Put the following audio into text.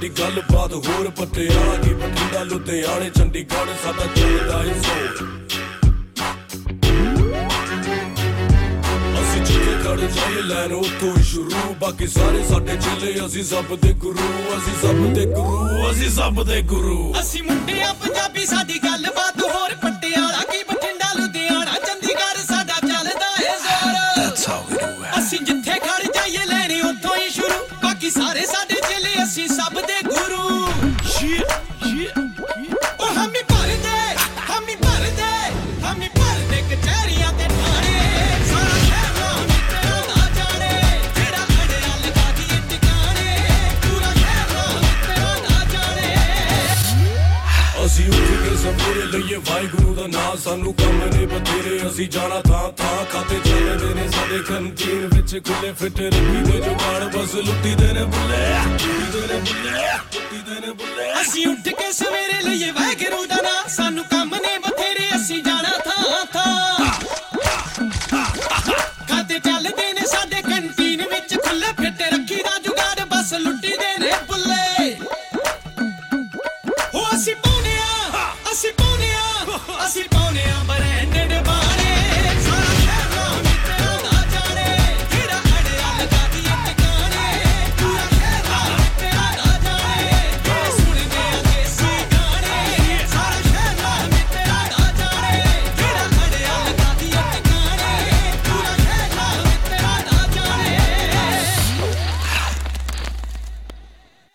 ਸਾਡੀ ਗੱਲਬਾਤ ਹੋਰ ਪਟਿਆਲਾ ਕੀ ਬਠਿੰਡਾ ਲੁਧਿਆਣੇ ਚੰਡੀਗੜ੍ਹ ਸਾਡਾ ਚੱਲਦਾ ਏ ਜ਼ੋਰ ਅਸੀਂ ਜਿੱਥੇ ਖੜੇ ਜਾਈਏ ਲੈਣ ਉੱਥੋਂ ਹੀ ਸ਼ੁਰੂ ਬਾਕੀ ਸਾਰੇ ਸਾਡੇ ਚੇਲੇ ਅਸੀਂ ਸਭ ਦੇ ਗੁਰੂ ਅਸੀਂ ਸਭ ਦੇ ਗੁਰੂ ਅਸੀਂ ਸਭ ਦੇ ਗੁਰੂ ਅਸੀਂ ਮੁੰਡੇ ਆ ਪੰਜਾਬੀ ਸਾਡੀ ਗੱਲਬਾਤ ਹੋਰ ਪਟਿਆਲਾ ਕੀ ਬਠਿੰਡਾ ਲੁਧਿਆਣਾ ਚੰਡੀਗੜ੍ਹ ਸਾਡਾ ਚੱਲਦਾ ਏ ਜ਼ੋਰ ਅਸੀਂ ਜਿੱਥੇ ਖੜ ਜਾਈਏ ਲੈਣੇ ਉੱਥੋਂ ਹੀ ਸ਼ੁਰੂ ਬਾਕੀ ਸਾਰੇ ਸਾਡੇ ਚੇਲੇ ਅਸੀਂ ਸਭ ਦੇ ਗੁਰੂ ਉਹ ਹਮੀ ਭਰਦੇ ਕਚਹਿਰੀਆਂ ਤੇ ਠਾਣੇ ਸਾਰਾ ਸ਼ਹਿਰ ਨਾਮ ਤੇਰਾ ਨਾ ਜਾਣੇ ਜਿਹੜਾ ਅੜਿਆ ਲਗਾ ਦੀਏ ਟਿਕਾਣੇ ਪੂਰਾ ਸ਼ਹਿਰ ਨਾਮ ਤੇਰਾ ਨਾ ਜਾਣੇ ਅਸੀਂ ਉੱਠ ਕੇ ਸਵੇਰੇ ਲਈਏ ਵਾਹਿਗੁਰੂ ਦਾ ਨਾਂ ਸਾਨੂੰ ਕੰਮ ਨੇ ਬਥੇਰੇ ਅਸੀਂ ਜਾਣਾ ਥਾਂ ਖਾਤੇ ਚੱਲਦੇ ਨੇ ਸਾਡੇ ਕੰਟੀਨ ਵਿੱਚ ਖੁੱਲੇ ਫਿੱਟ ਰੱਖੀ ਦੇ ਜੁਗਾੜ ਬਸ ਲੁੱਟੀ ਦੇ ਨੇ ਬੁੱਲੇ ਅਸੀਂ ਉੱਠ ਕੇ ਸਵੇਰੇ ਲਈਏ ਵਾਹਿਗੁਰੂ